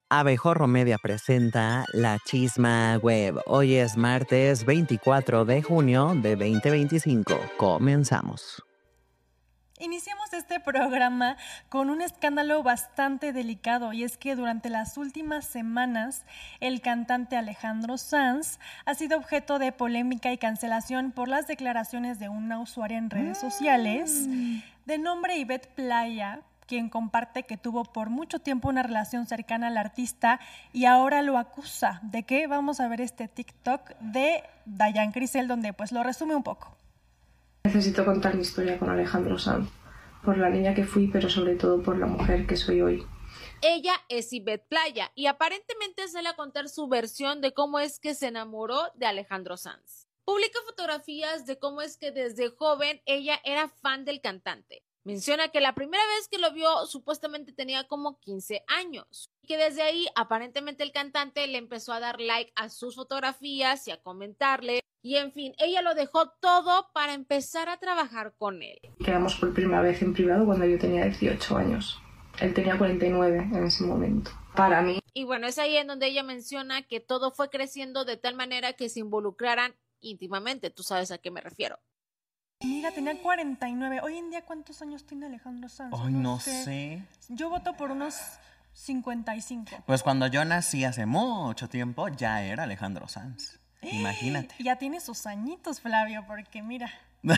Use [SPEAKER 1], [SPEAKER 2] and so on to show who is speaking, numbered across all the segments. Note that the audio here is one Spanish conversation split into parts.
[SPEAKER 1] Abejorro Media presenta La Chisma Web. Hoy es martes 24 de junio de 2025. Comenzamos.
[SPEAKER 2] Iniciamos este programa con un escándalo bastante delicado, y es que durante las últimas semanas el cantante Alejandro Sanz ha sido objeto de polémica y cancelación por las declaraciones de una usuaria en redes sociales de nombre Ivette Playa, quien comparte que tuvo por mucho tiempo una relación cercana al artista y ahora lo acusa. ¿De qué? Vamos a ver este TikTok de Dayan Crisel, donde pues lo resume un poco.
[SPEAKER 3] Necesito contar mi historia con Alejandro Sanz, por la niña que fui, pero sobre todo por la mujer que soy hoy.
[SPEAKER 4] Ella es Ivette Playa y aparentemente sale a contar su versión de cómo es que se enamoró de Alejandro Sanz. Publica fotografías de cómo es que desde joven ella era fan del cantante. Menciona que la primera vez que lo vio supuestamente tenía como 15 años y que desde ahí aparentemente el cantante le empezó a dar like a sus fotografías y a comentarle. Y en fin, ella lo dejó todo para empezar a trabajar con él.
[SPEAKER 3] Quedamos por primera vez en privado cuando yo tenía 18 años. Él tenía 49 en ese momento. Para mí.
[SPEAKER 4] Y bueno, es ahí en donde ella menciona que todo fue creciendo de tal manera que se involucraran íntimamente. Tú sabes a qué me refiero.
[SPEAKER 2] Mira, tenía 49. Hoy en día, ¿cuántos años tiene Alejandro Sanz?
[SPEAKER 1] Ay, no sé.
[SPEAKER 2] Yo voto por unos 55.
[SPEAKER 1] Pues cuando yo nací hace mucho tiempo, ya era Alejandro Sanz. Imagínate.
[SPEAKER 2] Ya tiene sus añitos, Flavio, porque mira.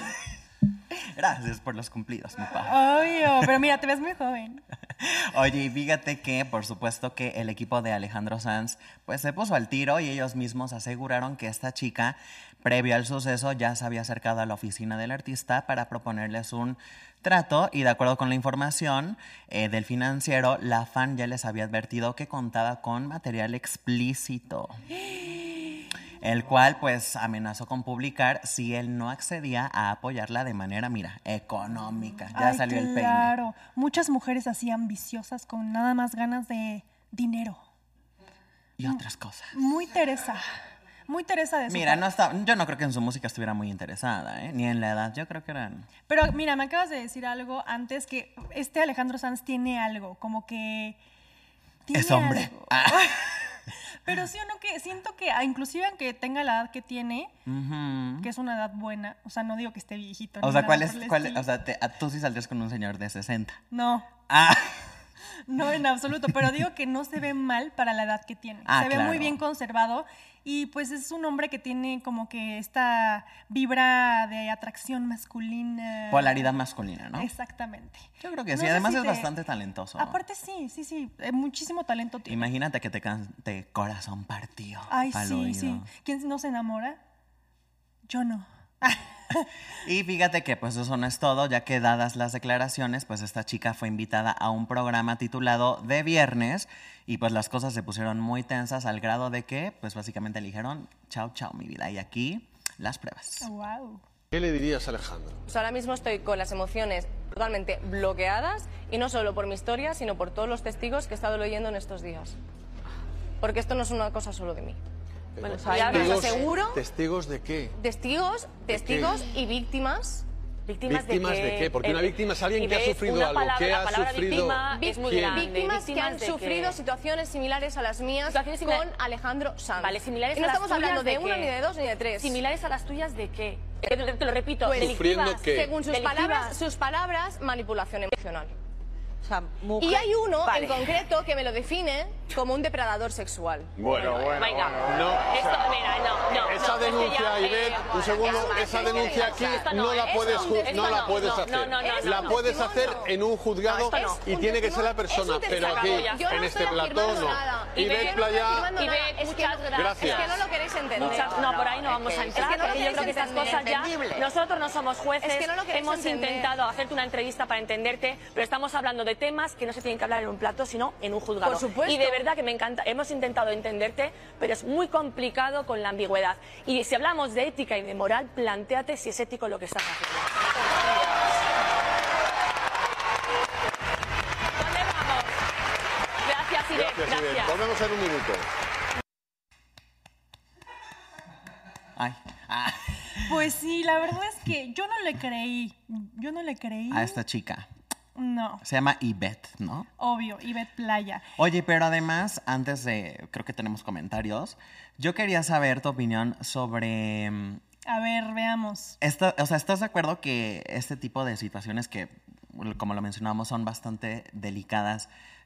[SPEAKER 1] Gracias por los cumplidos, mi papá.
[SPEAKER 2] Obvio, pero mira, te ves muy joven.
[SPEAKER 1] Oye, y fíjate que, por supuesto, que el equipo de Alejandro Sanz pues se puso al tiro y ellos mismos aseguraron que esta chica, previo al suceso, ya se había acercado a la oficina del artista para proponerles un trato, y de acuerdo con la información del Financiero, la fan ya les había advertido que contaba con material explícito, el cual pues amenazó con publicar si él no accedía a apoyarla de manera, mira, económica. Ya
[SPEAKER 2] Ay,
[SPEAKER 1] salió el peine.
[SPEAKER 2] Claro, muchas mujeres así ambiciosas con nada más ganas de dinero.
[SPEAKER 1] Y otras cosas.
[SPEAKER 2] Muy Teresa de su
[SPEAKER 1] Mira,
[SPEAKER 2] parte.
[SPEAKER 1] yo no creo que en su música estuviera muy interesada, ni en la edad. Yo creo que eran...
[SPEAKER 2] Pero mira, me acabas de decir algo antes, que Alejandro Sanz tiene algo, como que...
[SPEAKER 1] Es hombre.
[SPEAKER 2] Algo. Pero sí o no, que siento que inclusive aunque tenga la edad que tiene, que es una edad buena, o sea, no digo que esté viejito.
[SPEAKER 1] O sea, o sea, tú sí saldrías con un señor de 60.
[SPEAKER 2] No.
[SPEAKER 1] Ah.
[SPEAKER 2] No, en absoluto, pero digo que no se ve mal para la edad que tiene. Se ve muy bien conservado, y pues es un hombre que tiene como que esta vibra de atracción masculina.
[SPEAKER 1] Polaridad masculina, ¿no?
[SPEAKER 2] Exactamente.
[SPEAKER 1] Yo creo que sí, además es bastante talentoso.
[SPEAKER 2] Aparte sí, muchísimo talento tiene.
[SPEAKER 1] Imagínate que te cante Corazón Partido.
[SPEAKER 2] Ay, sí. ¿Quién no se enamora? Yo no.
[SPEAKER 1] Y fíjate que pues eso no es todo, ya que dadas las declaraciones, pues esta chica fue invitada a un programa titulado De Viernes, y pues las cosas se pusieron muy tensas al grado de que pues básicamente le dijeron chao, mi vida, y aquí las pruebas.
[SPEAKER 2] Wow.
[SPEAKER 5] ¿Qué le dirías a Alejandro?
[SPEAKER 6] Pues ahora mismo estoy con las emociones totalmente bloqueadas, y no solo por mi historia, sino por todos los testigos que he estado leyendo en estos días. Porque esto no es una cosa solo de mí.
[SPEAKER 5] Bueno,
[SPEAKER 6] ya os aseguro.
[SPEAKER 5] ¿Testigos de qué?
[SPEAKER 6] Testigos y víctimas.
[SPEAKER 5] ¿Víctimas de qué? Porque una víctima es alguien que ha sufrido algo. ¿Qué ha sufrido?
[SPEAKER 6] Víctimas que han sufrido situaciones similares a las mías con Alejandro Sanz.
[SPEAKER 7] Vale, similares
[SPEAKER 6] y no
[SPEAKER 7] a las
[SPEAKER 6] estamos hablando
[SPEAKER 7] tuyas
[SPEAKER 6] de uno, ni de dos, ni de tres.
[SPEAKER 7] ¿Similares a las tuyas de qué? Te lo repito,
[SPEAKER 6] Pues,
[SPEAKER 5] ¿sufriendo qué?
[SPEAKER 6] Según sus palabras, manipulación emocional.
[SPEAKER 7] O sea, mujer.
[SPEAKER 6] Y hay uno en concreto que me lo define como un depredador sexual.
[SPEAKER 5] Bueno.
[SPEAKER 7] Venga.
[SPEAKER 5] No.
[SPEAKER 7] Esto, mira, no.
[SPEAKER 5] Esa denuncia, Ivette, un segundo, esa denuncia aquí no la puedes hacer. La puedes hacer en un juzgado y tiene que ser la persona, pero aquí, en este plató, no. Ivette Playa,
[SPEAKER 6] Muchas
[SPEAKER 5] gracias.
[SPEAKER 6] Es que no lo queréis entender.
[SPEAKER 7] No, por ahí no vamos a entrar, porque yo creo que estas cosas ya... Nosotros no somos jueces,
[SPEAKER 6] Es que no lo queréis
[SPEAKER 7] hemos
[SPEAKER 6] entender.
[SPEAKER 7] intentado hacerte una entrevista para entenderte, pero estamos hablando de temas que no se tienen que hablar en un plato, sino en un juzgado.
[SPEAKER 6] Por supuesto.
[SPEAKER 7] Y de verdad que me encanta, hemos intentado entenderte, pero es muy complicado con la ambigüedad. Y si hablamos de ética y de moral, plantéate si es ético lo que estás haciendo. ¿Dónde vamos? Gracias, Ivette.
[SPEAKER 5] Gracias. Volvemos en un minuto.
[SPEAKER 1] Ay.
[SPEAKER 2] Pues sí, la verdad es que yo no le creí.
[SPEAKER 1] A esta chica.
[SPEAKER 2] No.
[SPEAKER 1] Se llama Ivette, ¿no?
[SPEAKER 2] Obvio, Ivette Playa.
[SPEAKER 1] Oye, pero además, antes de, creo que tenemos comentarios, yo quería saber tu opinión sobre...
[SPEAKER 2] A ver, veamos.
[SPEAKER 1] O sea, ¿estás de acuerdo que este tipo de situaciones que, como lo mencionamos, son bastante delicadas,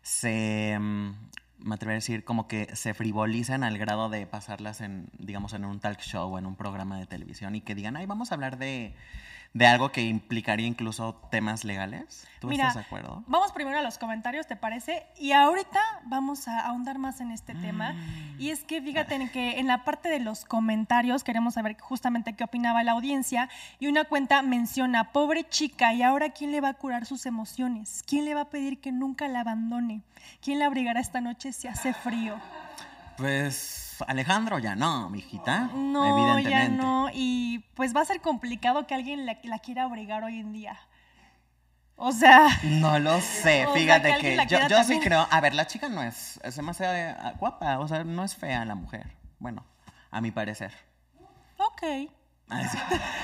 [SPEAKER 1] me atrevería a decir, como que se frivolizan al grado de pasarlas en, digamos, en un talk show o en un programa de televisión y que digan, ay, vamos a hablar de algo que implicaría incluso temas legales? ¿Tú estás de acuerdo?
[SPEAKER 2] Vamos primero a los comentarios, ¿te parece? Y ahorita vamos a ahondar más en este tema. Y es que fíjate que en la parte de los comentarios queremos saber justamente qué opinaba la audiencia. Y una cuenta menciona, pobre chica, ¿y ahora quién le va a curar sus emociones? ¿Quién le va a pedir que nunca la abandone? ¿Quién la abrigará esta noche si hace frío?
[SPEAKER 1] Pues Alejandro ya no, mijita.
[SPEAKER 2] No,
[SPEAKER 1] evidentemente.
[SPEAKER 2] ya no. Y pues va a ser complicado que alguien la quiera abrigar hoy en día. O sea...
[SPEAKER 1] No lo sé, fíjate que yo sí creo... A ver, la chica no es demasiado guapa, o sea, no es fea la mujer. Bueno, a mi parecer.
[SPEAKER 2] Ok.
[SPEAKER 1] Sí.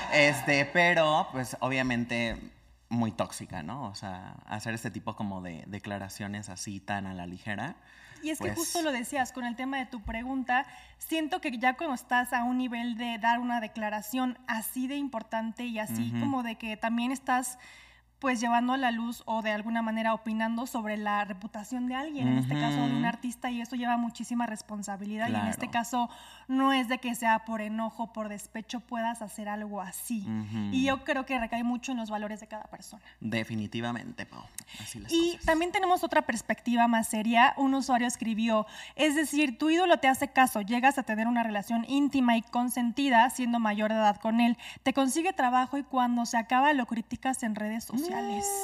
[SPEAKER 1] Pero, pues, obviamente muy tóxica, ¿no? O sea, hacer este tipo como de declaraciones así tan a la ligera...
[SPEAKER 2] Y es
[SPEAKER 1] pues,
[SPEAKER 2] que justo lo decías con el tema de tu pregunta, siento que ya cuando estás a un nivel de dar una declaración así de importante y así como de que también estás pues llevando a la luz o de alguna manera opinando sobre la reputación de alguien, en este caso de un artista, y eso lleva muchísima responsabilidad.
[SPEAKER 1] Claro.
[SPEAKER 2] Y en este caso no es de que sea por enojo, por despecho puedas hacer algo así. Y yo creo que recae mucho en los valores de cada persona.
[SPEAKER 1] Definitivamente, Pau. Así las
[SPEAKER 2] Y
[SPEAKER 1] cosas.
[SPEAKER 2] también tenemos otra perspectiva más seria. Un usuario escribió, es decir, tu ídolo te hace caso, llegas a tener una relación íntima y consentida siendo mayor de edad con él, te consigue trabajo y cuando se acaba lo criticas en redes sociales.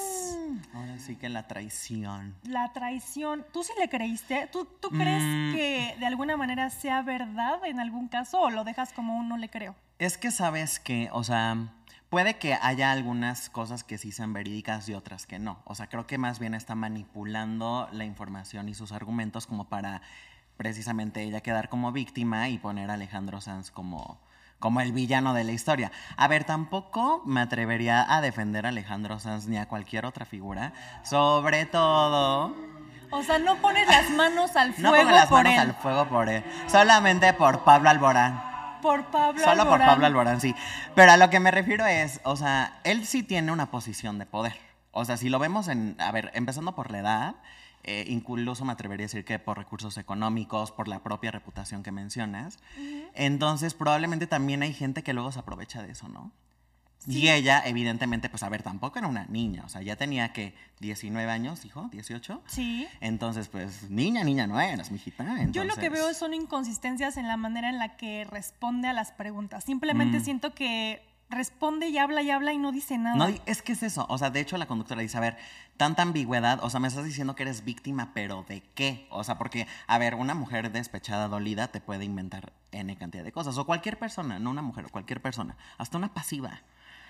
[SPEAKER 1] Ahora sí que la traición.
[SPEAKER 2] La traición, ¿tú sí le creíste? ¿Tú crees que de alguna manera sea verdad en algún caso o lo dejas como un no le creo?
[SPEAKER 1] Es que sabes que, o sea, puede que haya algunas cosas que sí sean verídicas y otras que no. O sea, creo que más bien está manipulando la información y sus argumentos como para precisamente ella quedar como víctima y poner a Alejandro Sanz como el villano de la historia. A ver, tampoco me atrevería a defender a Alejandro Sanz ni a cualquier otra figura, sobre todo...
[SPEAKER 2] O sea, no pones las manos al fuego
[SPEAKER 1] no pongo las
[SPEAKER 2] por
[SPEAKER 1] manos
[SPEAKER 2] él.
[SPEAKER 1] al fuego por él, solamente por Pablo Alborán.
[SPEAKER 2] Por Pablo
[SPEAKER 1] Solo
[SPEAKER 2] Alborán.
[SPEAKER 1] por Pablo Alborán, sí. Pero a lo que me refiero es, o sea, él sí tiene una posición de poder. O sea, si lo vemos a ver, empezando por la edad, incluso me atrevería a decir que por recursos económicos, por la propia reputación que mencionas. Entonces, probablemente también hay gente que luego se aprovecha de eso, ¿no? Sí. Y ella, evidentemente, pues a ver, tampoco era una niña. O sea, ya tenía que 19 años, hijo, 18.
[SPEAKER 2] Sí.
[SPEAKER 1] Entonces, pues, niña no eras, mijita. Entonces...
[SPEAKER 2] Yo lo que veo son inconsistencias en la manera en la que responde a las preguntas. Simplemente siento que responde y habla y no dice nada.
[SPEAKER 1] No, es que es eso. O sea, de hecho la conductora dice, a ver, tanta ambigüedad, o sea, me estás diciendo que eres víctima, pero ¿de qué? O sea, porque, a ver, una mujer despechada, dolida, te puede inventar N cantidad de cosas. O cualquier persona, no una mujer, o cualquier persona. Hasta una pasiva.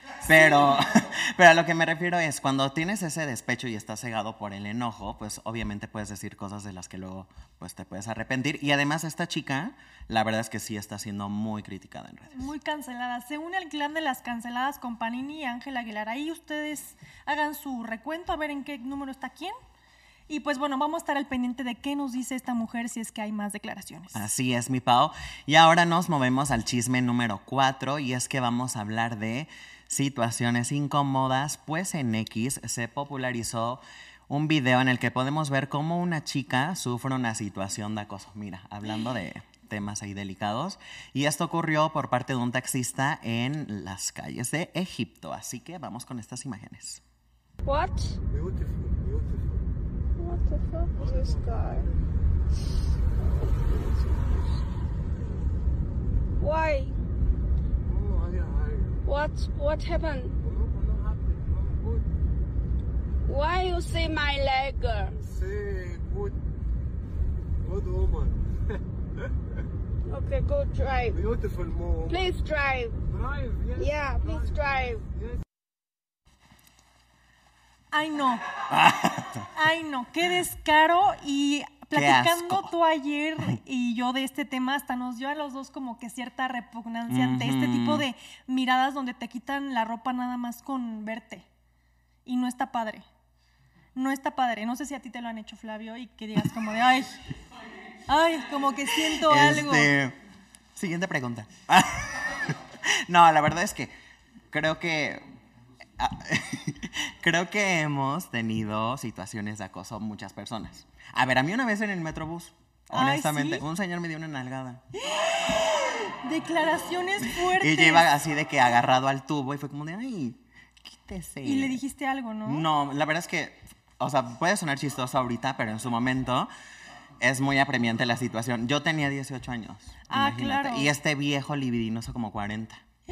[SPEAKER 1] Pero a lo que me refiero es, cuando tienes ese despecho y estás cegado por el enojo, pues obviamente puedes decir cosas de las que luego pues te puedes arrepentir. Y además esta chica, la verdad es que sí está siendo muy criticada en redes.
[SPEAKER 2] Muy cancelada. Se une al clan de las canceladas con Panini y Ángel Aguilar. Ahí ustedes hagan su recuento a ver en qué número está quién. Y pues bueno, vamos a estar al pendiente de qué nos dice esta mujer si es que hay más declaraciones.
[SPEAKER 1] Así es, mi Pau. Y ahora nos movemos al chisme número 4 y es que vamos a hablar de situaciones incómodas, pues en X se popularizó un video en el que podemos ver cómo una chica sufre una situación de acoso. Mira, hablando de temas ahí delicados. Y esto ocurrió por parte de un taxista en las calles de Egipto. Así que vamos con estas imágenes.
[SPEAKER 8] What?
[SPEAKER 5] Beautiful, beautiful.
[SPEAKER 8] What the fuck is this guy? Why? What happened? Why you see my leg?
[SPEAKER 5] Say good woman.
[SPEAKER 8] Okay, go drive.
[SPEAKER 5] Beautiful mom.
[SPEAKER 8] Please drive.
[SPEAKER 5] Drive, yes.
[SPEAKER 8] Yeah, please drive.
[SPEAKER 5] Yes.
[SPEAKER 2] Ay, no. Ay, no. Qué descaro. Y platicando tú ayer y yo de este tema, hasta nos dio a los dos como que cierta repugnancia ante este tipo de miradas donde te quitan la ropa nada más con verte. Y no está padre. no está padre. No sé si a ti te lo han hecho, Flavio, y que digas como de, ay, como que siento algo.
[SPEAKER 1] Siguiente pregunta. No, la verdad es que creo que hemos tenido situaciones de acoso muchas personas. A ver, a mí una vez en el Metrobús, honestamente, ¿sí? Un señor me dio una nalgada.
[SPEAKER 2] Declaraciones fuertes.
[SPEAKER 1] Y yo iba así de que agarrado al tubo y fue como de, ay, quítese.
[SPEAKER 2] Y le dijiste algo, ¿no?
[SPEAKER 1] No, la verdad es que, o sea, puede sonar chistoso ahorita, pero en su momento es muy apremiante la situación. Yo tenía 18 años, imagínate. Claro. Y este viejo libidinoso como 40.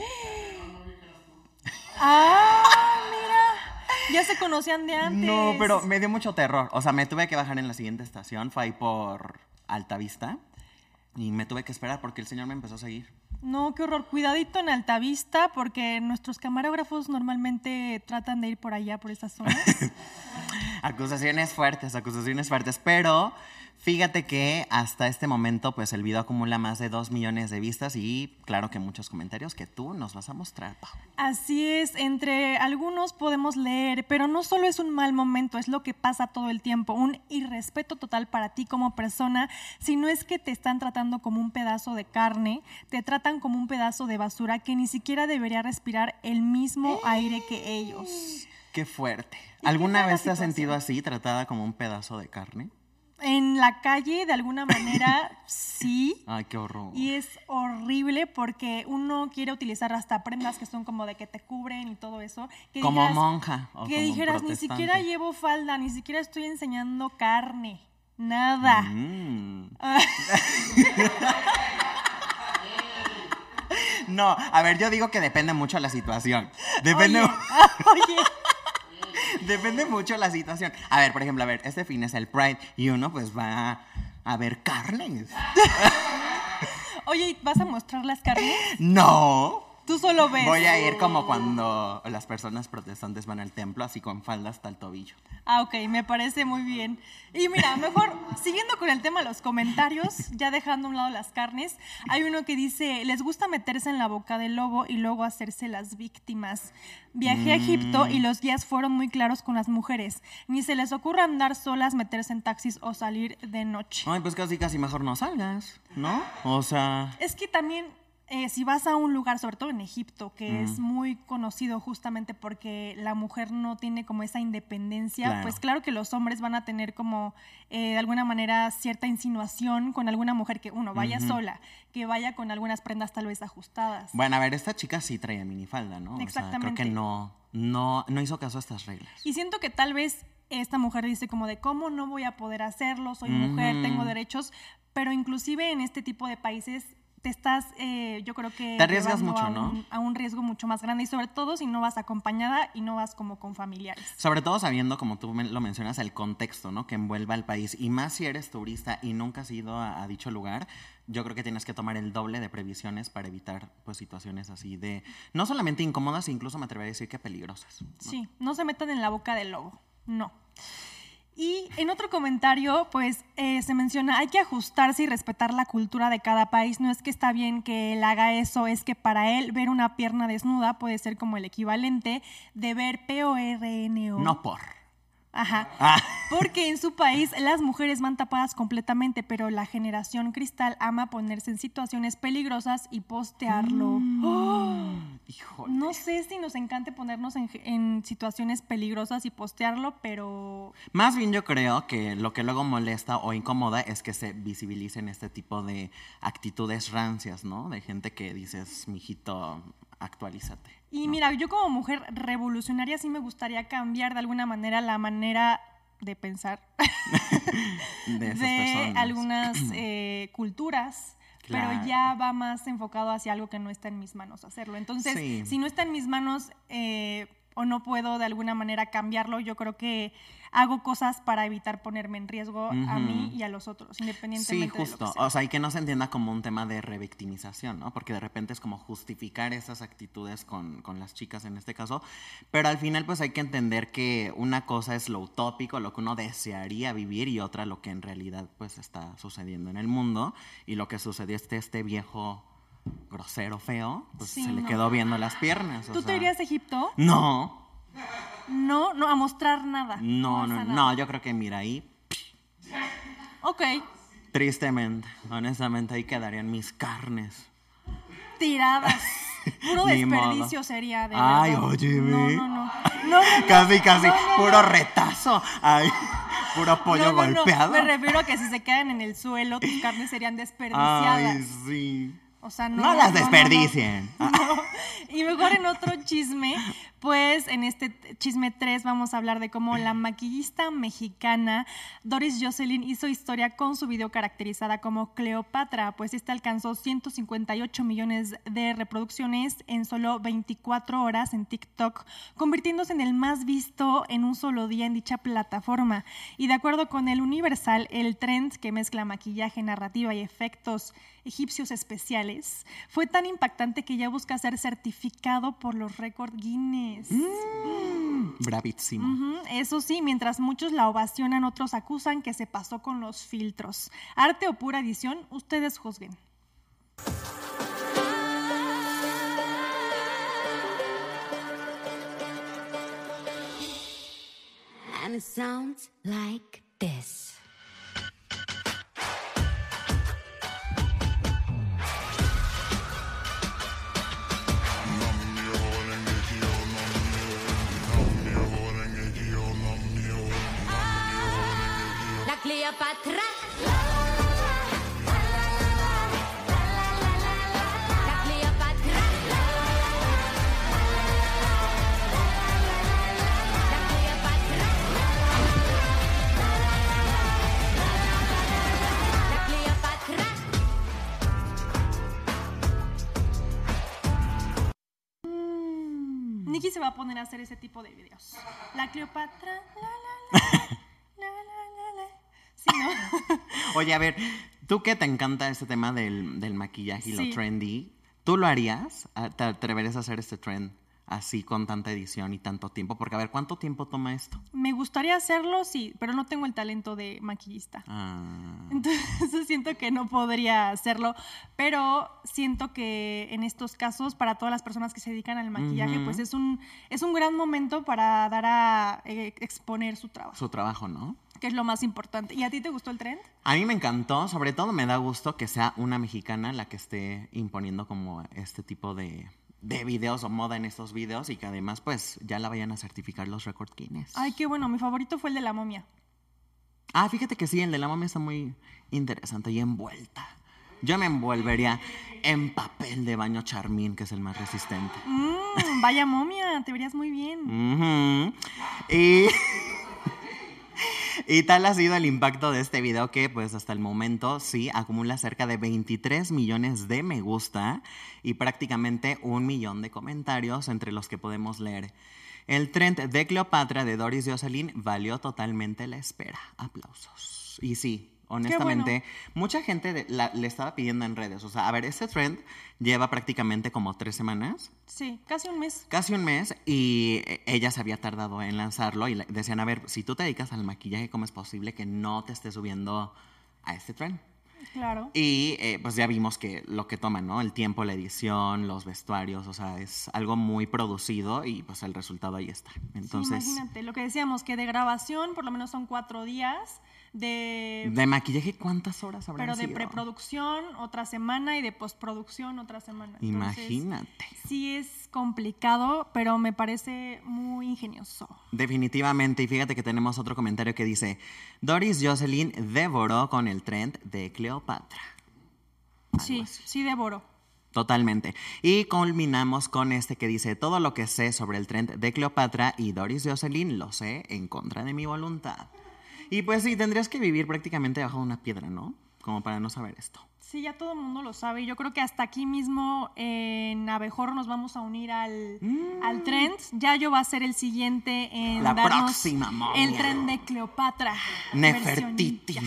[SPEAKER 2] Mira, ya se conocían de antes.
[SPEAKER 1] No, pero me dio mucho terror. O sea, me tuve que bajar en la siguiente estación, fue ahí por Altavista, y me tuve que esperar porque el señor me empezó a seguir.
[SPEAKER 2] No, qué horror. Cuidadito en Altavista, porque nuestros camarógrafos normalmente tratan de ir por allá, por esas zonas.
[SPEAKER 1] Acusaciones fuertes, pero fíjate que hasta este momento pues el video acumula más de 2 millones de vistas y claro que muchos comentarios que tú nos vas a mostrar, Pau.
[SPEAKER 2] Así es, entre algunos podemos leer, pero no solo es un mal momento, es lo que pasa todo el tiempo, un irrespeto total para ti como persona, si no es que te están tratando como un pedazo de carne, te tratan como un pedazo de basura que ni siquiera debería respirar el mismo aire que ellos.
[SPEAKER 1] Qué fuerte. ¿Alguna vez te has sentido así, tratada como un pedazo de carne?
[SPEAKER 2] En la calle, de alguna manera, sí.
[SPEAKER 1] Ay, qué horror.
[SPEAKER 2] Y es horrible porque uno quiere utilizar hasta prendas que son como de que te cubren y todo eso. Que
[SPEAKER 1] como
[SPEAKER 2] dijeras,
[SPEAKER 1] monja o
[SPEAKER 2] que
[SPEAKER 1] como
[SPEAKER 2] dijeras, ni siquiera llevo falda, ni siquiera estoy enseñando carne. Nada.
[SPEAKER 1] No, a ver, yo digo que depende mucho de la situación. Depende.
[SPEAKER 2] Oye.
[SPEAKER 1] Depende mucho de la situación. A ver, por ejemplo, este fin es el Pride y uno pues va a ver carnes.
[SPEAKER 2] Oye, ¿vas a mostrar las carnes?
[SPEAKER 1] No.
[SPEAKER 2] Tú solo ves.
[SPEAKER 1] Voy a ir como cuando las personas protestantes van al templo, así con falda hasta el tobillo.
[SPEAKER 2] Ok, me parece muy bien. Y mira, mejor, siguiendo con el tema de los comentarios, ya dejando a un lado las carnes, hay uno que dice, les gusta meterse en la boca del lobo y luego hacerse las víctimas. Viajé a Egipto y los guías fueron muy claros con las mujeres. Ni se les ocurra andar solas, meterse en taxis o salir de noche.
[SPEAKER 1] Ay, pues casi mejor no salgas, ¿no? O sea...
[SPEAKER 2] Es que también... si vas a un lugar, sobre todo en Egipto, que es muy conocido justamente porque la mujer no tiene como esa independencia, pues claro que los hombres van a tener como de alguna manera cierta insinuación con alguna mujer que uno vaya sola, que vaya con algunas prendas tal vez ajustadas.
[SPEAKER 1] Bueno, a ver, esta chica sí traía minifalda, ¿no?
[SPEAKER 2] Exactamente.
[SPEAKER 1] O sea, creo que no hizo caso a estas reglas.
[SPEAKER 2] Y siento que tal vez esta mujer dice como de cómo no voy a poder hacerlo, soy mujer, tengo derechos, pero inclusive en este tipo de países te estás, yo creo que...
[SPEAKER 1] Te arriesgas mucho, ¿no?
[SPEAKER 2] A un riesgo mucho más grande y sobre todo si no vas acompañada y no vas como con familiares.
[SPEAKER 1] Sobre todo sabiendo, como tú lo mencionas, el contexto, ¿no? Que envuelva al país. Y más si eres turista y nunca has ido a dicho lugar, yo creo que tienes que tomar el doble de previsiones para evitar pues situaciones así de... No solamente incómodas, incluso me atrevería a decir que peligrosas, ¿no?
[SPEAKER 2] Sí, no se metan en la boca del lobo, no. Y en otro comentario, pues se menciona, hay que ajustarse y respetar la cultura de cada país. No es que está bien que él haga eso, es que para él ver una pierna desnuda puede ser como el equivalente de ver porno.
[SPEAKER 1] No por.
[SPEAKER 2] Ajá. Porque en su país las mujeres van tapadas completamente, pero la generación cristal ama ponerse en situaciones peligrosas y postearlo.
[SPEAKER 1] Híjole.
[SPEAKER 2] No sé si nos encante ponernos en situaciones peligrosas y postearlo, pero...
[SPEAKER 1] Más bien yo creo que lo que luego molesta o incomoda es que se visibilicen este tipo de actitudes rancias, ¿no? De gente que dices, mijito, actualízate.
[SPEAKER 2] Y mira, yo como mujer revolucionaria sí me gustaría cambiar de alguna manera la manera de pensar de algunas culturas, claro. Pero ya va más enfocado hacia algo que no está en mis manos hacerlo. Entonces, si no está en mis manos o no puedo de alguna manera cambiarlo, yo creo que hago cosas para evitar ponerme en riesgo a mí y a los otros, independientemente
[SPEAKER 1] de lo que sea. O sea, y que no se entienda como un tema de revictimización, ¿no? Porque de repente es como justificar esas actitudes con las chicas en este caso, pero al final pues hay que entender que una cosa es lo utópico, lo que uno desearía vivir, y otra lo que en realidad pues está sucediendo en el mundo, y lo que sucedió este viejo grosero, feo, pues se le quedó viendo las piernas.
[SPEAKER 2] ¿Tú te irías a Egipto?
[SPEAKER 1] No.
[SPEAKER 2] No, a mostrar nada.
[SPEAKER 1] No, yo creo que mira ahí.
[SPEAKER 2] Ok.
[SPEAKER 1] Tristemente, honestamente, ahí quedarían mis carnes.
[SPEAKER 2] Tiradas. Puro desperdicio sería, de verdad.
[SPEAKER 1] Ay, óyeme.
[SPEAKER 2] No.
[SPEAKER 1] Casi, puro retazo. Ay, puro pollo golpeado.
[SPEAKER 2] Me refiero a que si se quedan en el suelo, tus carnes serían desperdiciadas.
[SPEAKER 1] Ay, sí.
[SPEAKER 2] O sea,
[SPEAKER 1] no las desperdicien.
[SPEAKER 2] No. Y mejor en otro chisme, pues en este chisme 3 vamos a hablar de cómo la maquillista mexicana Doris Jocelyn hizo historia con su video caracterizada como Cleopatra, pues esta alcanzó 158 millones de reproducciones en solo 24 horas en TikTok, convirtiéndose en el más visto en un solo día en dicha plataforma. Y de acuerdo con el Universal, el trend que mezcla maquillaje, narrativa y efectos egipcios especiales fue tan impactante que ya busca ser certificado por los récord Guinness.
[SPEAKER 1] Bravísimo.
[SPEAKER 2] Eso sí, mientras muchos la ovacionan, otros acusan que se pasó con los filtros. Arte o pura edición, ustedes juzguen.
[SPEAKER 9] And it sounds like this. Cleopatra. La Cleopatra. La Cleopatra. La Cleopatra.
[SPEAKER 2] Nikki se va a poner a hacer ese tipo de videos. La Cleopatra. Sí, ¿no?
[SPEAKER 1] Oye, a ver, tú que te encanta este tema del maquillaje y
[SPEAKER 2] Sí.
[SPEAKER 1] lo trendy, ¿tú lo harías? ¿Te atreverías a hacer este trend así con tanta edición y tanto tiempo? Porque, a ver, ¿cuánto tiempo toma esto?
[SPEAKER 2] Me gustaría hacerlo, sí, pero no tengo el talento de maquillista. Entonces siento que no podría hacerlo, pero siento que en estos casos, para todas las personas que se dedican al maquillaje, pues es un gran momento para dar a exponer su trabajo.
[SPEAKER 1] Su trabajo, ¿no?
[SPEAKER 2] Que es lo más importante. ¿Y a ti te gustó el trend?
[SPEAKER 1] A mí me encantó, sobre todo me da gusto que sea una mexicana la que esté imponiendo como este tipo de videos o moda en estos videos y que además pues ya la vayan a certificar los Record Guinness.
[SPEAKER 2] Ay, qué bueno, mi favorito fue el de la momia.
[SPEAKER 1] Ah, fíjate que sí, el de la momia está muy interesante y envuelta. Yo me envolvería en papel de baño Charmín, que es el más resistente.
[SPEAKER 2] Vaya momia, te verías muy bien.
[SPEAKER 1] Y tal ha sido el impacto de este video que pues hasta el momento sí acumula cerca de 23 millones de me gusta y prácticamente 1 millón de comentarios entre los que podemos leer. El trend de Cleopatra de Doris Jocelyn valió totalmente la espera. Aplausos. Y sí, honestamente, mucha gente le estaba pidiendo en redes. O sea, a ver, este trend lleva prácticamente como 3 semanas.
[SPEAKER 2] Sí, casi un mes.
[SPEAKER 1] Casi un mes y ella se había tardado en lanzarlo y decían, a ver, si tú te dedicas al maquillaje, ¿cómo es posible que no te estés subiendo a este trend?
[SPEAKER 2] Claro.
[SPEAKER 1] Y pues ya vimos que lo que toma, ¿no? El tiempo, la edición, los vestuarios, o sea, es algo muy producido y pues el resultado ahí está. Entonces,
[SPEAKER 2] sí, imagínate, lo que decíamos, que de grabación por lo menos son 4 días,
[SPEAKER 1] de maquillaje, ¿cuántas horas habrán sido?
[SPEAKER 2] Pero de preproducción otra semana y de postproducción otra semana. Entonces,
[SPEAKER 1] imagínate.
[SPEAKER 2] Sí es complicado, pero me parece muy ingenioso.
[SPEAKER 1] Definitivamente, y fíjate que tenemos otro comentario que dice, Doris Jocelyn devoró con el trend de Cleopatra.
[SPEAKER 2] Sí devoró.
[SPEAKER 1] Totalmente. Y culminamos con este que dice, todo lo que sé sobre el trend de Cleopatra y Doris Jocelyn lo sé en contra de mi voluntad. Y pues sí, tendrías que vivir prácticamente bajo una piedra, ¿no? Como para no saber esto.
[SPEAKER 2] Sí, ya todo el mundo lo sabe. Yo creo que hasta aquí mismo en Abejorro nos vamos a unir al trend. Yayo va a ser el siguiente en
[SPEAKER 1] la
[SPEAKER 2] darnos
[SPEAKER 1] próxima momia.
[SPEAKER 2] El trend de Cleopatra.
[SPEAKER 1] Nefertiti.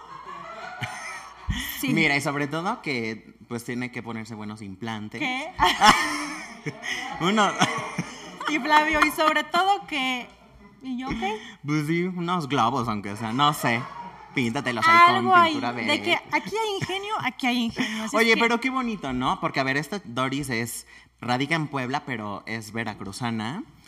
[SPEAKER 2] Sí.
[SPEAKER 1] Mira, y sobre todo que pues tiene que ponerse buenos implantes.
[SPEAKER 2] ¿Qué?
[SPEAKER 1] Uno.
[SPEAKER 2] Y Flavio, y sobre todo que... ¿Y yo qué?
[SPEAKER 1] Pues sí, unos globos, aunque sea, no sé. Píntatelos ahí con pintura verde.
[SPEAKER 2] De que aquí hay ingenio, aquí hay ingenio. Así
[SPEAKER 1] Oye,
[SPEAKER 2] es que...
[SPEAKER 1] pero qué bonito, ¿no? Porque, a ver, esta Doris radica en Puebla, pero es veracruzana.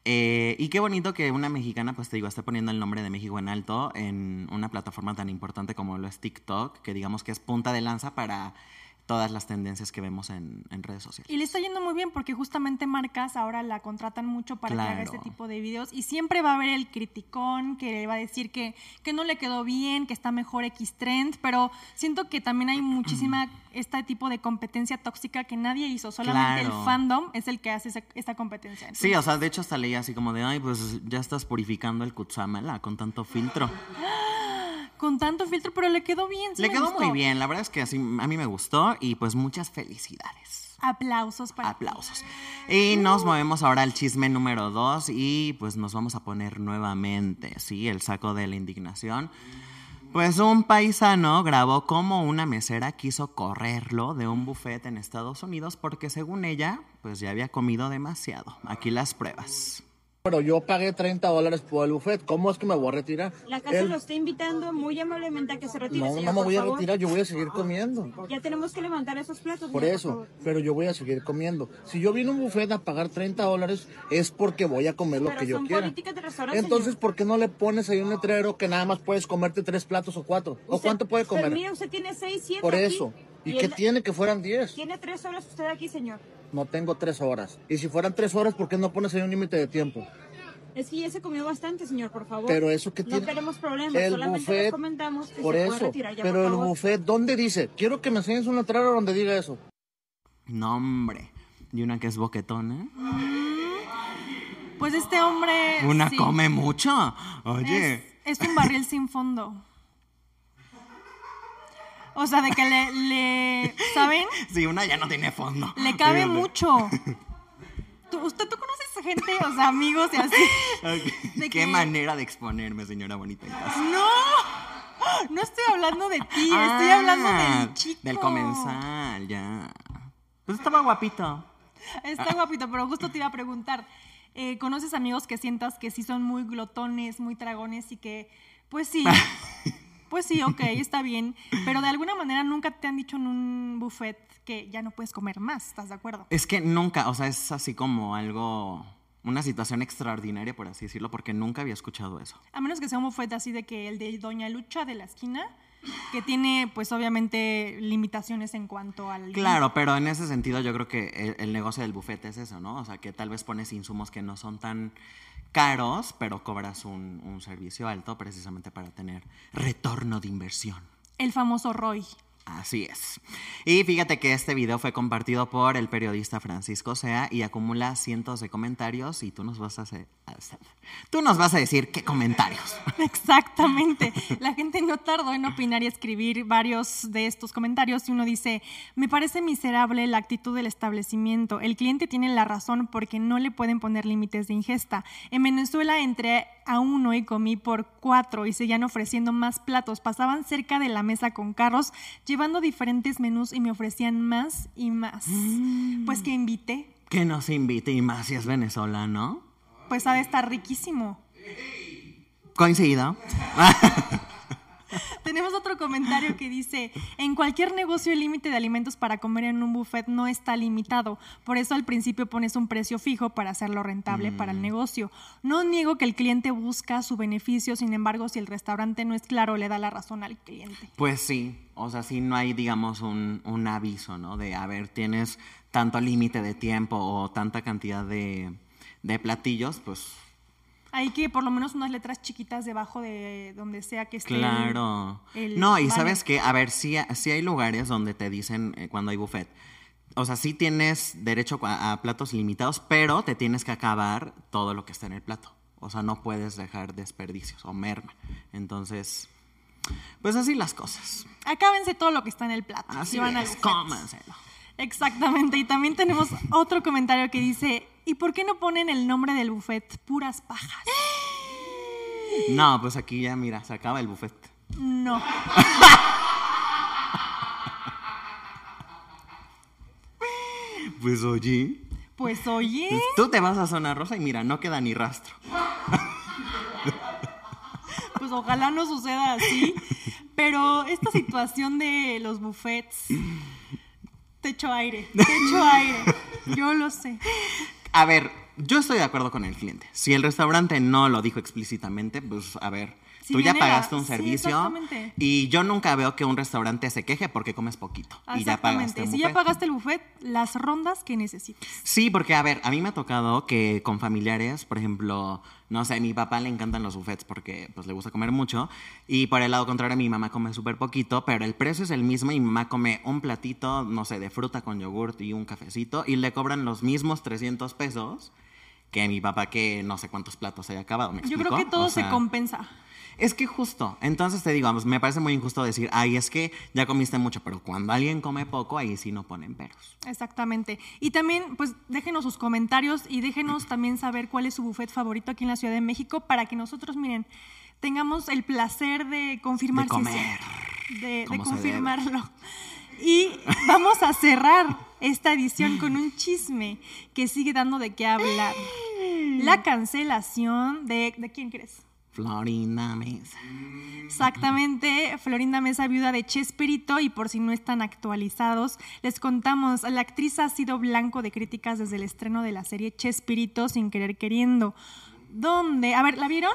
[SPEAKER 1] Y qué bonito que una mexicana, pues te digo, esté poniendo el nombre de México en alto en una plataforma tan importante como lo es TikTok, que digamos que es punta de lanza para todas las tendencias que vemos en redes sociales.
[SPEAKER 2] Y le está yendo muy bien porque justamente marcas ahora la contratan mucho para que haga este tipo de videos y siempre va a haber el criticón que va a decir que no le quedó bien, que está mejor X trend, pero siento que también hay muchísima este tipo de competencia tóxica que nadie hizo, solamente el fandom es el que hace esta competencia. Entonces,
[SPEAKER 1] sí, o sea, de hecho hasta leí así como de, ay, pues ya estás purificando el Kutsamala con tanto filtro.
[SPEAKER 2] Con tanto filtro, pero le quedó bien. Sí,
[SPEAKER 1] le quedó muy bien, la verdad es que así a mí me gustó y pues muchas felicidades.
[SPEAKER 2] Aplausos para
[SPEAKER 1] Aplausos. Y nos movemos ahora al chisme número 2 y pues nos vamos a poner nuevamente, ¿sí? El saco de la indignación. Pues un paisano grabó cómo una mesera quiso correrlo de un buffet en Estados Unidos porque según ella, pues ya había comido demasiado. Aquí las pruebas.
[SPEAKER 10] Pero yo pagué $30 por el buffet. ¿Cómo es que me voy a retirar?
[SPEAKER 11] La casa lo está invitando muy amablemente a que se retire,
[SPEAKER 10] No,
[SPEAKER 11] señor,
[SPEAKER 10] no me voy a
[SPEAKER 11] favor.
[SPEAKER 10] retirar, yo voy a seguir comiendo.
[SPEAKER 11] Ya tenemos que levantar esos platos.
[SPEAKER 10] Por
[SPEAKER 11] señor,
[SPEAKER 10] eso,
[SPEAKER 11] favor.
[SPEAKER 10] pero yo voy a seguir comiendo. Si yo vine a un buffet a pagar $30 es porque voy a comer lo
[SPEAKER 11] Pero
[SPEAKER 10] que yo
[SPEAKER 11] son
[SPEAKER 10] quiera.
[SPEAKER 11] políticas de restaurante,
[SPEAKER 10] Entonces,
[SPEAKER 11] señor.
[SPEAKER 10] ¿por qué no le pones ahí un letrero que nada más puedes comerte 3 platos o 4? ¿O cuánto puede comer?
[SPEAKER 11] Pero mire, usted tiene 6, 7
[SPEAKER 10] Por
[SPEAKER 11] aquí,
[SPEAKER 10] eso. ¿Y qué tiene que fueran 10?
[SPEAKER 11] Tiene 3 horas usted aquí, señor.
[SPEAKER 10] No tengo 3 horas. Y si fueran 3 horas, ¿por qué no pones ahí un límite de tiempo?
[SPEAKER 11] Es que ya se comió bastante, señor, por favor.
[SPEAKER 10] Pero eso que
[SPEAKER 11] No
[SPEAKER 10] tiene...
[SPEAKER 11] tenemos problemas,
[SPEAKER 10] el
[SPEAKER 11] solamente
[SPEAKER 10] buffet,
[SPEAKER 11] les comentamos que
[SPEAKER 10] por
[SPEAKER 11] se puede
[SPEAKER 10] eso,
[SPEAKER 11] retirar ya,
[SPEAKER 10] pero
[SPEAKER 11] por
[SPEAKER 10] el
[SPEAKER 11] favor.
[SPEAKER 10] buffet, ¿dónde dice? Quiero que me enseñes un letrero donde diga eso.
[SPEAKER 1] No, hombre. Y una que es boquetona.
[SPEAKER 2] Pues este hombre...
[SPEAKER 1] Una
[SPEAKER 2] sí,
[SPEAKER 1] come mucho. Oye.
[SPEAKER 2] Es un barril sin fondo. O sea, de que le ¿saben?
[SPEAKER 1] Sí, una ya no tiene fondo.
[SPEAKER 2] Le cabe
[SPEAKER 1] Fíjate.
[SPEAKER 2] mucho. ¿Tú conoces gente, o sea, amigos y así?
[SPEAKER 1] Okay.
[SPEAKER 2] De
[SPEAKER 1] Qué
[SPEAKER 2] que-
[SPEAKER 1] manera de exponerme, señora bonita en casa.
[SPEAKER 2] No estoy hablando de ti, estoy hablando del chico.
[SPEAKER 1] Del comensal, ya. Pues estaba guapito.
[SPEAKER 2] Está guapito, pero justo te iba a preguntar, ¿conoces amigos que sientas que sí son muy glotones, muy tragones y que, pues sí, ok, está bien, pero de alguna manera nunca te han dicho en un buffet que ya no puedes comer más, ¿estás de acuerdo?
[SPEAKER 1] Es que nunca, o sea, es así como algo, una situación extraordinaria, por así decirlo, porque nunca había escuchado eso.
[SPEAKER 2] A menos que sea un buffet así de que el de Doña Lucha de la esquina, que tiene pues obviamente limitaciones en cuanto al...
[SPEAKER 1] Claro, pero en ese sentido yo creo que el negocio del buffet es eso, ¿no? O sea, que tal vez pones insumos que no son tan caros, pero cobras un servicio alto precisamente para tener retorno de inversión.
[SPEAKER 2] El famoso Roy.
[SPEAKER 1] Así es. Y fíjate que este video fue compartido por el periodista Francisco Sea y acumula cientos de comentarios y tú nos vas a decir qué comentarios.
[SPEAKER 2] Exactamente. La gente no tardó en opinar y escribir varios de estos comentarios y uno dice, me parece miserable la actitud del establecimiento. El cliente tiene la razón porque no le pueden poner límites de ingesta. En Venezuela entré a 1 y comí por 4 y seguían ofreciendo más platos. Pasaban cerca de la mesa con carros llevando diferentes menús y me ofrecían más y más. Pues que invité.
[SPEAKER 1] Que nos invite y más si es venezolano.
[SPEAKER 2] Pues ha de estar riquísimo.
[SPEAKER 1] Coincido.
[SPEAKER 2] Tenemos otro comentario que dice, en cualquier negocio el límite de alimentos para comer en un buffet no está limitado, por eso al principio pones un precio fijo para hacerlo rentable para el negocio. No niego que el cliente busca su beneficio, sin embargo, si el restaurante no es claro, le da la razón al cliente.
[SPEAKER 1] Pues sí, o sea, si no hay, digamos, un aviso, ¿no? De, a ver, tienes tanto límite de tiempo o tanta cantidad de platillos, pues...
[SPEAKER 2] Hay que por lo menos unas letras chiquitas debajo de donde sea que esté.
[SPEAKER 1] Claro. No, y ¿sabes qué? A ver, sí hay lugares donde te dicen cuando hay buffet. O sea, sí tienes derecho a platos limitados, pero te tienes que acabar todo lo que está en el plato. O sea, no puedes dejar desperdicios o merma. Entonces, pues así las cosas.
[SPEAKER 2] Acábense todo lo que está en el plato.
[SPEAKER 1] Así
[SPEAKER 2] si van al
[SPEAKER 1] es,
[SPEAKER 2] buffet.
[SPEAKER 1] cómanselo.
[SPEAKER 2] Exactamente. Y también tenemos otro comentario que dice, ¿y por qué no ponen el nombre del buffet? Puras pajas.
[SPEAKER 1] No, pues aquí ya, mira, se acaba el buffet.
[SPEAKER 2] No.
[SPEAKER 1] Pues oye.
[SPEAKER 2] Pues oye.
[SPEAKER 1] Tú te vas a Zona Rosa y mira, no queda ni rastro.
[SPEAKER 2] Pues ojalá no suceda así. Pero esta situación de los buffets, te echo aire. Yo lo sé.
[SPEAKER 1] A ver, yo estoy de acuerdo con el cliente. Si el restaurante no lo dijo explícitamente, pues a ver,
[SPEAKER 2] Si
[SPEAKER 1] tú ya
[SPEAKER 2] viene
[SPEAKER 1] pagaste un
[SPEAKER 2] sí,
[SPEAKER 1] servicio
[SPEAKER 2] exactamente.
[SPEAKER 1] y yo nunca veo que un restaurante se queje porque comes poquito y ya pagaste un
[SPEAKER 2] Si
[SPEAKER 1] buffet.
[SPEAKER 2] ya pagaste el buffet, las rondas que necesites.
[SPEAKER 1] Sí, porque a ver, a mí me ha tocado que con familiares, por ejemplo, no sé, a mi papá le encantan los buffets porque pues le gusta comer mucho y por el lado contrario mi mamá come súper poquito, pero el precio es el mismo y mi mamá come un platito, no sé, de fruta con yogurt y un cafecito y le cobran los mismos 300 pesos que mi papá que no sé cuántos platos haya acabado, ¿me
[SPEAKER 2] Yo
[SPEAKER 1] explico?
[SPEAKER 2] creo que todo
[SPEAKER 1] O sea,
[SPEAKER 2] se compensa.
[SPEAKER 1] es que justo, entonces te digo, me parece muy injusto decir, ay, es que ya comiste mucho, pero cuando alguien come poco, ahí sí no ponen peros.
[SPEAKER 2] Exactamente. Y también, pues, déjenos sus comentarios y déjenos también saber cuál es su buffet favorito aquí en la Ciudad de México para que nosotros, miren, tengamos el placer de confirmar
[SPEAKER 1] De comer,
[SPEAKER 2] de
[SPEAKER 1] como se
[SPEAKER 2] confirmarlo. Y vamos a cerrar esta edición con un chisme que sigue dando de qué hablar. La cancelación ¿de quién crees?
[SPEAKER 1] Florinda Mesa.
[SPEAKER 2] Exactamente, Florinda Mesa, viuda de Chespirito, y por si no están actualizados, les contamos, la actriz ha sido blanco de críticas desde el estreno de la serie Chespirito, Sin Querer Queriendo, donde, a ver, ¿la vieron?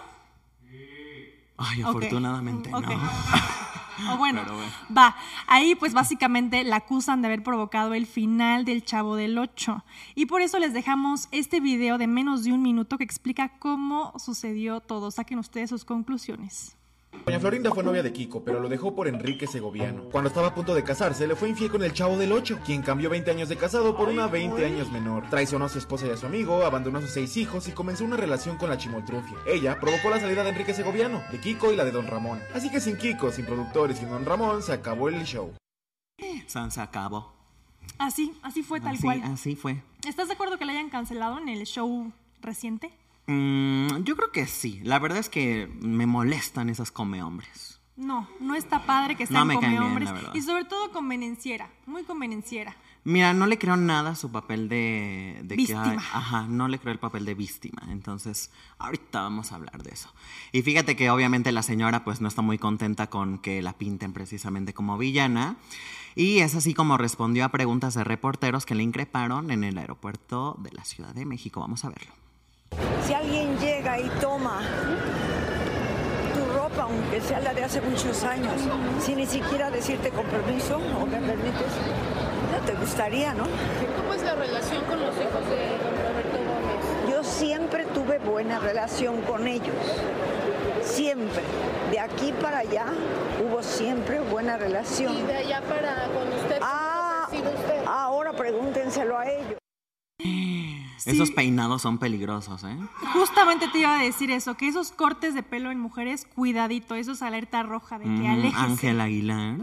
[SPEAKER 1] Ay, afortunadamente
[SPEAKER 2] Ok.
[SPEAKER 1] no.
[SPEAKER 2] O bueno,
[SPEAKER 1] Pero bueno.
[SPEAKER 2] va. Ahí pues básicamente la acusan de haber provocado el final del Chavo del 8. Y por eso les dejamos este video de menos de un minuto que explica cómo sucedió todo. Saquen ustedes sus conclusiones.
[SPEAKER 12] Doña Florinda fue novia de Kiko, pero lo dejó por Enrique Segoviano. Cuando estaba a punto de casarse, le fue infiel con el Chavo del 8, quien cambió 20 años de casado por una 20 años menor. Traicionó a su esposa y a su amigo, abandonó a sus 6 hijos y comenzó una relación con la chimoltrufia. Ella provocó la salida de Enrique Segoviano, de Kiko y la de Don Ramón. Así que sin Kiko, sin productores y sin Don Ramón, se acabó el show.
[SPEAKER 1] Se acabó.
[SPEAKER 2] Así fue tal cual.
[SPEAKER 1] Así fue.
[SPEAKER 2] ¿Estás de acuerdo que la hayan cancelado en el show reciente?
[SPEAKER 1] Yo creo que sí. La verdad es que me molestan esas comehombres.
[SPEAKER 2] No está padre que
[SPEAKER 1] No
[SPEAKER 2] sean
[SPEAKER 1] me caen bien,
[SPEAKER 2] hombres
[SPEAKER 1] la verdad.
[SPEAKER 2] y sobre todo convenenciera, muy convenenciera.
[SPEAKER 1] Mira, no le creo nada a su papel de
[SPEAKER 2] Víctima.
[SPEAKER 1] No le creo el papel de víctima. Entonces, ahorita vamos a hablar de eso. Y fíjate que obviamente la señora pues no está muy contenta con que la pinten precisamente como villana. Y es así como respondió a preguntas de reporteros que le increparon en el aeropuerto de la Ciudad de México. Vamos a verlo.
[SPEAKER 13] Si alguien llega y toma tu ropa, aunque sea la de hace muchos años, sin ni siquiera decirte con permiso o me permites, no te gustaría, ¿no?
[SPEAKER 14] ¿Cómo es la relación con los hijos de don Roberto Gómez?
[SPEAKER 13] Yo siempre tuve buena relación con ellos. Siempre. De aquí para allá hubo siempre buena relación.
[SPEAKER 14] ¿Y de allá para con usted? ¿Cómo lo percibe usted?
[SPEAKER 13] Ahora pregúntenselo a ellos.
[SPEAKER 2] Sí.
[SPEAKER 1] Esos peinados son peligrosos, ¿eh?
[SPEAKER 2] Justamente te iba a decir eso, que esos cortes de pelo en mujeres, cuidadito, eso es alerta roja de que aléjese.
[SPEAKER 1] Ángel Aguilar.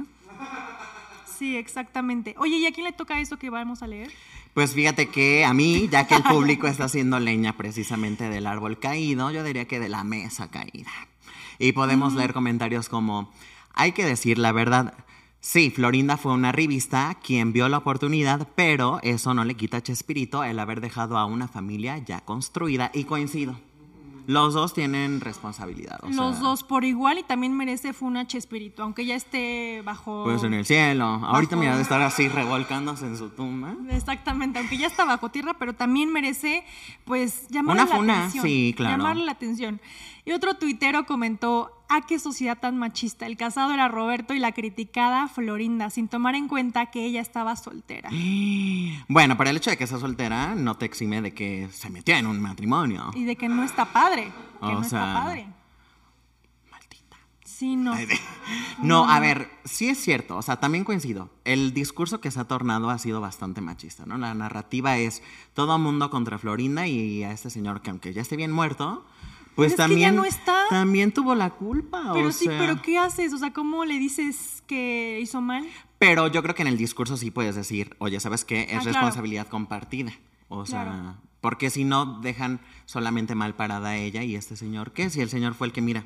[SPEAKER 2] Sí, exactamente. Oye, ¿y a quién le toca eso que vamos a leer?
[SPEAKER 1] Pues fíjate que a mí, ya que el público está haciendo leña precisamente del árbol caído, yo diría que de la mesa caída. Y podemos leer comentarios como, hay que decir la verdad. Sí, Florinda fue una revista quien vio la oportunidad, pero eso no le quita a Chespirito el haber dejado a una familia ya construida. Y coincido, los dos tienen responsabilidad.
[SPEAKER 2] Los dos por igual, y también merece Funa Chespirito, aunque ya esté bajo...
[SPEAKER 1] Pues en el cielo. Ahorita mira, de estar así revolcándose en su tumba.
[SPEAKER 2] Exactamente, aunque ya está bajo tierra, pero también merece, pues, llamarle
[SPEAKER 1] Una
[SPEAKER 2] la
[SPEAKER 1] funa,
[SPEAKER 2] atención.
[SPEAKER 1] sí, claro.
[SPEAKER 2] Llamarle la atención. Y otro tuitero comentó, qué sociedad tan machista. El casado era Roberto y la criticada Florinda, sin tomar en cuenta que ella estaba soltera.
[SPEAKER 1] Bueno, pero el hecho de que sea soltera no te exime de que se metió en un matrimonio.
[SPEAKER 2] Y de que no está padre. Que no
[SPEAKER 1] sea,
[SPEAKER 2] está padre. Maldita. Sí, no.
[SPEAKER 1] No, a ver, sí es cierto, o sea, también coincido. El discurso que se ha tornado ha sido bastante machista, ¿no? La narrativa es todo mundo contra Florinda y a este señor que aunque ya esté bien muerto, pues
[SPEAKER 2] también, que ya no está.
[SPEAKER 1] También tuvo la culpa.
[SPEAKER 2] Pero
[SPEAKER 1] o
[SPEAKER 2] sí,
[SPEAKER 1] sea,
[SPEAKER 2] pero ¿qué haces? O sea, ¿cómo le dices que hizo mal?
[SPEAKER 1] Pero yo creo que en el discurso sí puedes decir, oye, ¿sabes qué? Es responsabilidad compartida. O sea, porque si no dejan solamente mal parada a ella y este señor, ¿qué? Si el señor fue el que mira.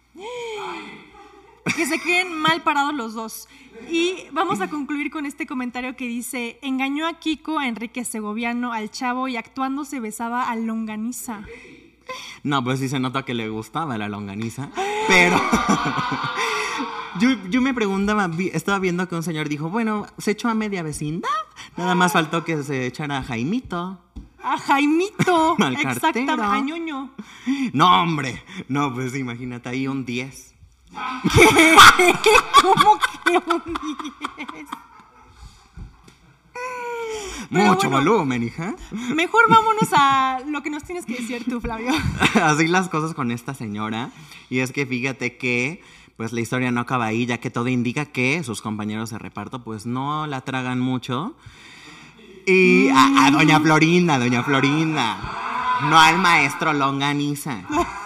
[SPEAKER 2] Que se queden mal parados los dos. Y vamos a concluir con este comentario que dice, engañó a Kiko, a Enrique Segoviano, al Chavo y actuando se besaba a longaniza.
[SPEAKER 1] No, pues sí se nota que le gustaba la longaniza, pero yo me preguntaba, estaba viendo que un señor dijo, bueno, se echó a media vecindad, nada más faltó que se echara a Jaimito.
[SPEAKER 2] A Jaimito.
[SPEAKER 1] Al cartero.
[SPEAKER 2] Exactamente, a Ñoño.
[SPEAKER 1] No, hombre. No, pues imagínate ahí un 10.
[SPEAKER 2] ¿Qué? ¿Cómo que un 10?
[SPEAKER 1] Mucho volumen, hija.
[SPEAKER 2] Mejor vámonos a lo que nos tienes que decir tú, Flavio.
[SPEAKER 1] Así las cosas con esta señora. Y es que fíjate que pues la historia no acaba ahí, ya que todo indica que sus compañeros de reparto pues no la tragan mucho. Y a doña Florinda. No al maestro Longaniza.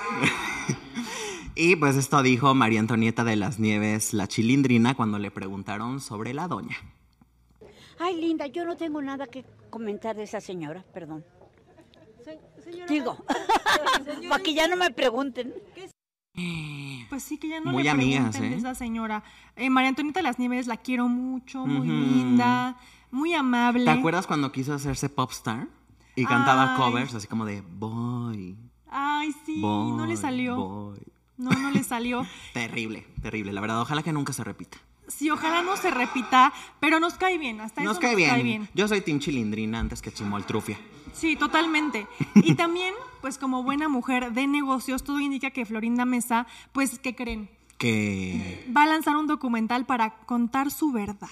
[SPEAKER 1] Y pues esto dijo María Antonieta de las Nieves, la Chilindrina, cuando le preguntaron sobre la doña.
[SPEAKER 15] Ay, linda, yo no tengo nada que comentar de esa señora, perdón. Digo, para que ya no me pregunten.
[SPEAKER 2] Pues sí, que ya no
[SPEAKER 1] muy
[SPEAKER 2] le
[SPEAKER 1] amigas,
[SPEAKER 2] pregunten de esa señora. María Antonieta de las Nieves la quiero mucho, muy linda, muy amable.
[SPEAKER 1] ¿Te acuerdas cuando quiso hacerse popstar? Y cantaba covers así como de Boy.
[SPEAKER 2] Ay, sí,
[SPEAKER 1] Boy,
[SPEAKER 2] no le salió.
[SPEAKER 1] Boy.
[SPEAKER 2] No le salió.
[SPEAKER 1] Terrible, la verdad, ojalá que nunca se repita.
[SPEAKER 2] Sí, ojalá no se repita, pero nos cae bien, hasta
[SPEAKER 1] nos
[SPEAKER 2] eso
[SPEAKER 1] cae
[SPEAKER 2] nos cae bien.
[SPEAKER 1] Yo soy team Chilindrina antes que Chimoltrufia.
[SPEAKER 2] Sí, totalmente. Y también, pues como buena mujer de negocios, todo indica que Florinda Mesa, pues, ¿qué creen?
[SPEAKER 1] Que
[SPEAKER 2] va a lanzar un documental para contar su verdad.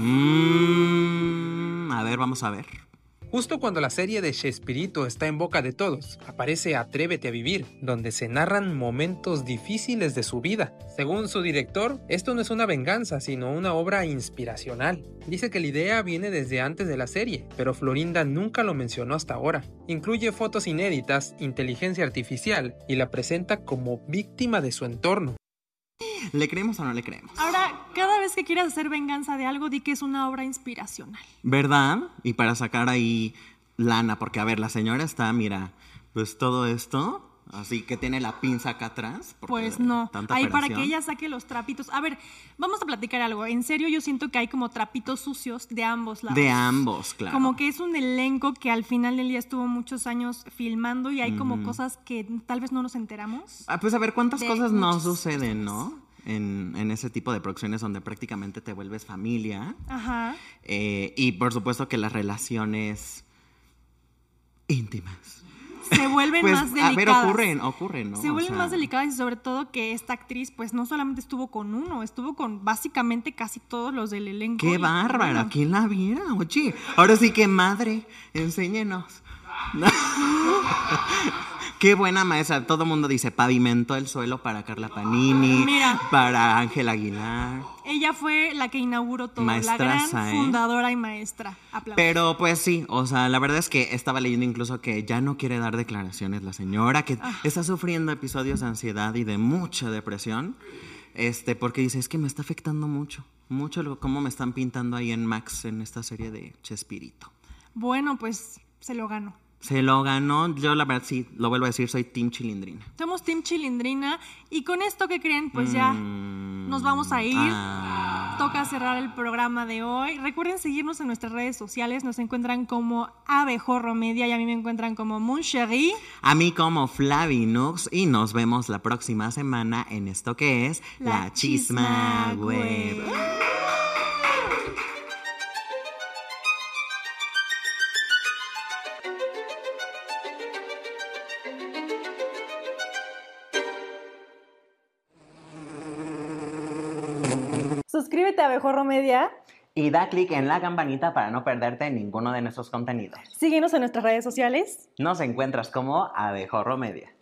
[SPEAKER 1] A ver, vamos a ver.
[SPEAKER 16] Justo cuando la serie de Chespirito está en boca de todos, aparece Atrévete a Vivir, donde se narran momentos difíciles de su vida. Según su director, esto no es una venganza, sino una obra inspiracional. Dice que la idea viene desde antes de la serie, pero Florinda nunca lo mencionó hasta ahora. Incluye fotos inéditas, inteligencia artificial, y la presenta como víctima de su entorno.
[SPEAKER 1] ¿Le creemos o no le creemos?
[SPEAKER 2] Ahora, cada vez que quieras hacer venganza de algo, di que es una obra inspiracional.
[SPEAKER 1] ¿Verdad? Y para sacar ahí lana, porque a ver, la señora está, mira, pues todo esto, así que tiene la pinza acá atrás.
[SPEAKER 2] Pues no, ahí para que
[SPEAKER 1] operación.
[SPEAKER 2] ella saque los trapitos. A ver, vamos a platicar algo. En serio, yo siento que hay como trapitos sucios de ambos lados.
[SPEAKER 1] De ambos, claro.
[SPEAKER 2] Como que es un elenco que al final del día estuvo muchos años filmando y hay como cosas que tal vez no nos enteramos.
[SPEAKER 1] Pues a ver, ¿cuántas cosas no suceden, no? En ese tipo de producciones donde prácticamente te vuelves familia.
[SPEAKER 2] Ajá.
[SPEAKER 1] Y por supuesto que las relaciones íntimas
[SPEAKER 2] se vuelven
[SPEAKER 1] pues,
[SPEAKER 2] más delicadas.
[SPEAKER 1] A ver, ocurren, ¿no?
[SPEAKER 2] Se vuelven más delicadas y sobre todo que esta actriz pues no solamente estuvo con uno, estuvo con básicamente casi todos los del elenco.
[SPEAKER 1] ¡Qué bárbara! Bueno. ¿Quién la viera? Oye, ahora sí que madre, enséñenos. Qué buena maestra. Todo el mundo dice pavimentó el suelo para Carla Panini, para Ángela Aguilar.
[SPEAKER 2] Ella fue la que inauguró todo,
[SPEAKER 1] maestraza,
[SPEAKER 2] la gran fundadora y maestra. Aplausos.
[SPEAKER 1] Pero pues sí, o sea, la verdad es que estaba leyendo incluso que ya no quiere dar declaraciones la señora, que está sufriendo episodios de ansiedad y de mucha depresión, porque dice, es que me está afectando mucho cómo me están pintando ahí en Max en esta serie de Chespirito.
[SPEAKER 2] Bueno, pues se lo ganó.
[SPEAKER 1] Se lo ganó, yo la verdad sí, lo vuelvo a decir, soy Team Chilindrina.
[SPEAKER 2] Somos Team Chilindrina y con esto que creen, pues ya nos vamos a ir. Toca cerrar el programa de hoy. Recuerden seguirnos en nuestras redes sociales, nos encuentran como Abejorro Media y a mí me encuentran como Mon Chéri.
[SPEAKER 1] A mí como Flavinux y nos vemos la próxima semana en esto que es La Chisma Web.
[SPEAKER 2] Suscríbete a Abejorro Media.
[SPEAKER 1] Y da clic en la campanita para no perderte ninguno de nuestros contenidos.
[SPEAKER 2] Síguenos en nuestras redes sociales.
[SPEAKER 1] Nos encuentras como Abejorro Media.